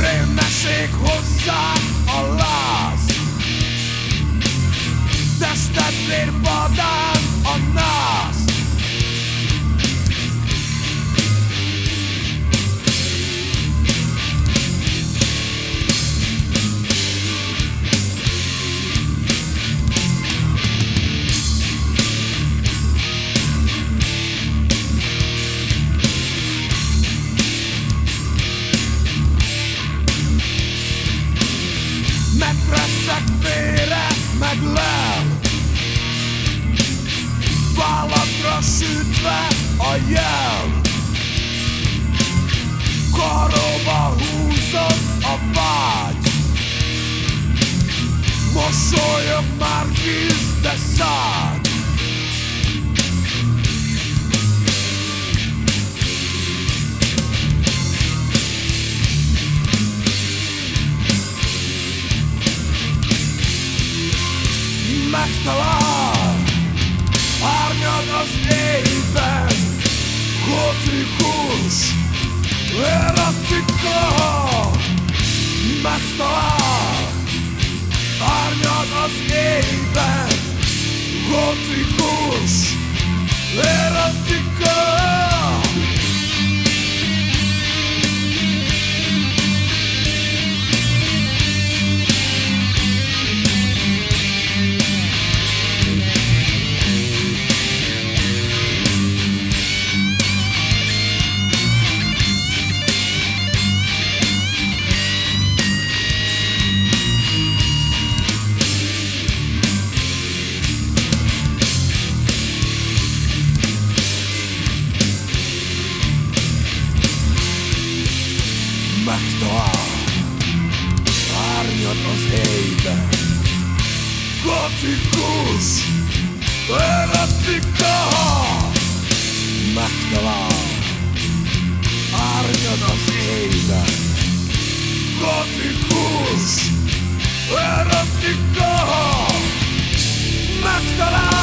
Véneség hozzá a láz, tested vérpadán a nász. Megveszek vére, meg lel, vállakra sütve a jel. Karóba húzod a vágy, mosolyog már víz, de szád. Megtalál árnyad az éjben, gotikus erotika. Megtalál árnyad az éjben, gotikus erotika. Megtalál árnyad az éjben, gotikus erotika. Megtalál árnyad az éjben, gotikus erotika. Megtalál